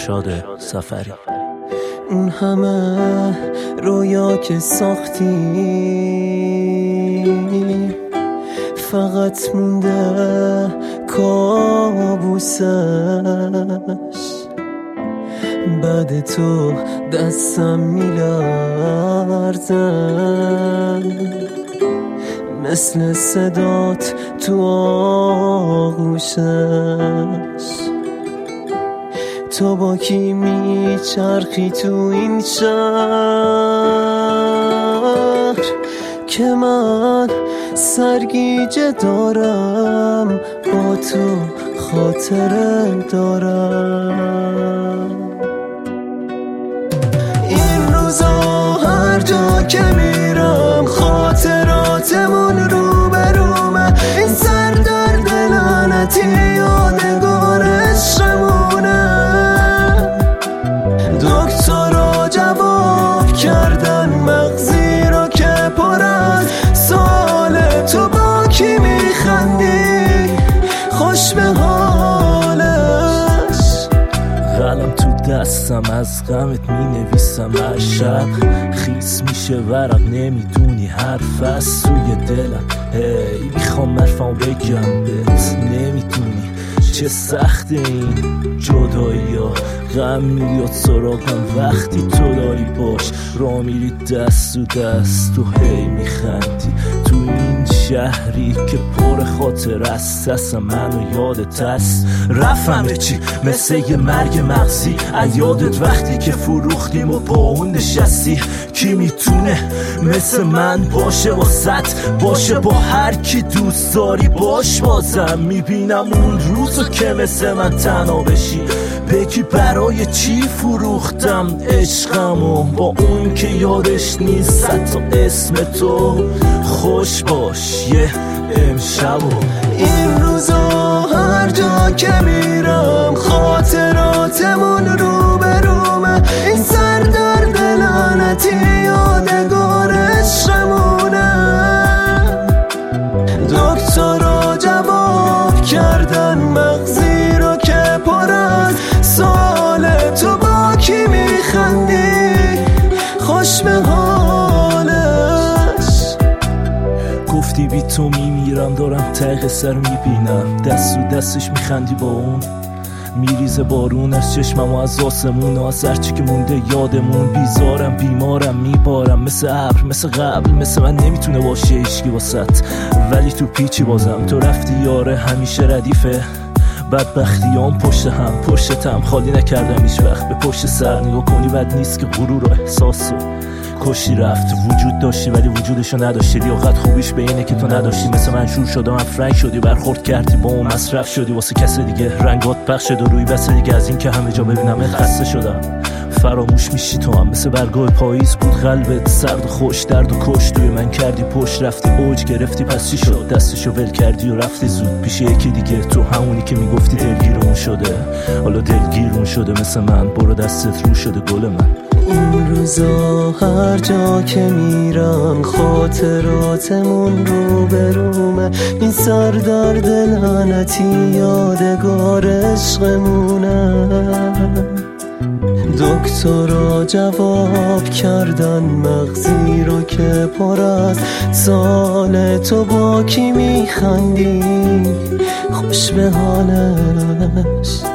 فرشاد سفری. اون همه رویا که ساختی فقط مونده کابوسش، بعد تو دستم میلرزه مثل صدات تو آغوشش. تو با کی میچرخی تو این شهر که من سرگیجه دارم، با تو خاطره دارم. این روزا هر جا که میرم خاطراتمون رو برومه، این سر درد لعنتی یادگار عشقمونه. دکترها جواب کردن مغزی رو که پر از سال، تو با کی میخندی خوش به حالش. قلم تو دستم از غمت مینویسم، هر شب خیس میشه ورق نمیدونی حرف از سوی دلم. هی میخوام حرفمو بگم بهت نمیدونی چه سخت این جدایی ها. غم میاد سراغم وقتی تو داری باش را میری دست و دست و هی میخندی تو این شهری که پر خاطر است. دست منو یادت هست رفتم چی مثل یه مرگ مغزی یادت وقتی که فروختیم و با اون نشستی. کی میتونه مثل من باشه واسط، باشه با هر کی دوست داری باش. بازم میبینم اون روزو که مثل من تنها بشی، بگی برای چی فروختم عشقمو با اون که یادش نیست حتی اسم تو. خوش باش یه امشبو. این روزا هر جا که میرم خاطراتمون رو برومه، این سر درد لعنتی یادگار عشقمونه. دکترها جواب کردن مغزی رو که پر از ساله، تو با کی میخندی خوش به حالش. گفتی بی تو میمیرم دارم ته سر میبینم، دست و دستش میخندی با اون. میریزه بارون از چشمم و از آسمون و از هرچی که مونده یادمون. بیزارم بیمارم میبارم مثل ابر مثل قبل، مثل من نمیتونه باشه عشقی واسط. ولی تو پیچی بازم تو رفتی یاره همیشه ردیفه. بدبختیام پشت هم پشتم خالی نکردم هیچ وقت. به پشت سر نگاه کنی بد نیست که غرور و احساس و کشی رفت. وجود داشتی ولی وجودشو نداشتی، لیاقت خوبیش به اینه که تو نداشتی. مثل من شور شدم افرنگ شدی، برخورد کردی با اون مصرف شدی واسه کس دیگه. رنگات پخش شد و روی بس دیگه از این که همه جا ببینم خسته شدم. فراموش میشی تو هم مثل برگای پاییز بود قلبت سرد و خوش، درد و کش توی من کردی پشت. رفتی اوج گرفتی پس چی شد؟ دستشو ول کردی و رفتی زود پیش یکی دیگه. تو همونی که میگفتی دلگیرمون شده حالا دلگیرمون شده مثل من. برو دستت رو شده گل من. این روزا هر جا که میرم خاطراتمون رو برومه، این سر درد لعنتی یادگار عشقمونه. دکترها جواب کردن مغزی رو که پر از سال، تو با کی میخندی خوش به حالش.